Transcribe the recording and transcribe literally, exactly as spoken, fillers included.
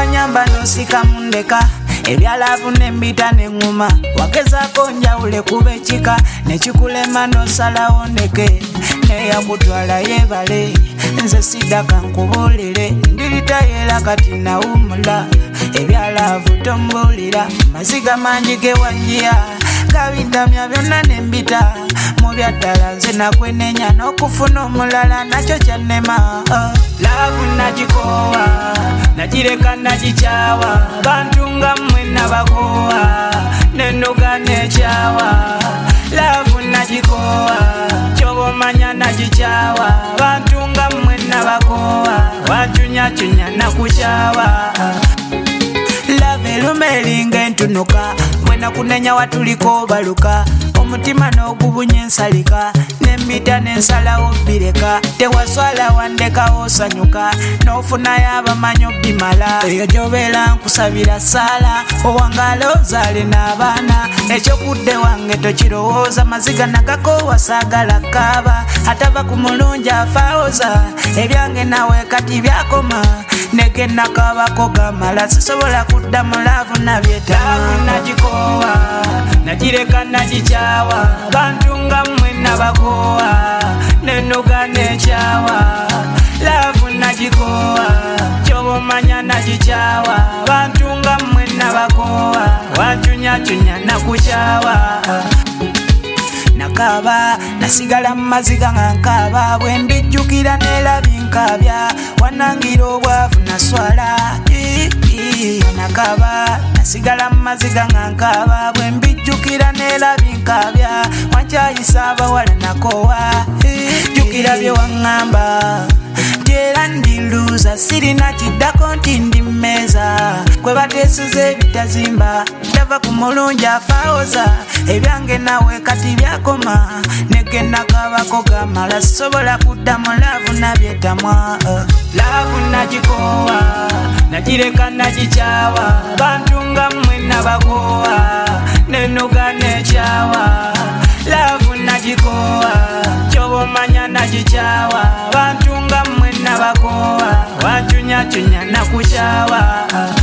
wanyamba nosika mundeka ebyalavu nembita nenguma wagezaako njawule kuba ekika nekikulema nosalawo ndeke neyakutwala yebale nze siddaka nkubuulire ndiritayera kati nawumula ebyalavu tombulira maziga mangi gewanjiya kabintamya byonna nembita mu byaddala nze nakwenenya n'okufuna omulala nakyo kyannema laavu nagikoowa nagireka nagikyawa bantu nga mmwe nabakoowa nennuga nekyawa laavu nagikoowa kyoba omanya nagikyawa bantu nga mmwe nabakoowa wancunyaccunya nakukyawa lava elume eringa entunuka bwena kunenya watuliko baluka omutima n'ogubunye ensalika nembita n'ensalawo bireka tewaswala wandekawo osanyuka n'ofunayo abamanyi obimala eyo gyobeera nkusabira sala owangala ozaale n'abaana ekyokudde wange tokirowooza maziga nagakoowa saagala kaaba atava ku mulungi afaawoza ebyange nawe kati byakoma negenakabako gamala sisobola kudda mu laavu nabyetaavu nagikoowa nagireka nagikyawa bantu nga mmwe nabakoowa nennuga nekyawa laavu nagikoowa kyoba omanya nagikyawa bantu nga mmwe nabakoowa wancunyaccunya nakukyawa nakaba nasigala mumaziga nga nkaaba bwe mbijjukira neraba nkabya wanangira obwavu naswala nakaba nasigala mumaziga nga nkaaba bwe mbijjukira neraba nkabya wankyayisa abawala nakoowa jjukira bye waŋŋamba era ndiluza sirina kiddako nti ndi mmeeza kwe bateesuza ebitazimba ndava ku mulungi afaawoza ebyange nawe kati byakoma negenakabako gamala sisobola kudda mu laavu nabyetamwa laavu nagikoowa nagireka nagikyawa bantu nga mmwe nabakoowa nennuga nekyawa laavu nagikoowa kyoba omanya nagikyawa bantu nga mmwe nabakoowa wancunyaccunya nakukyawa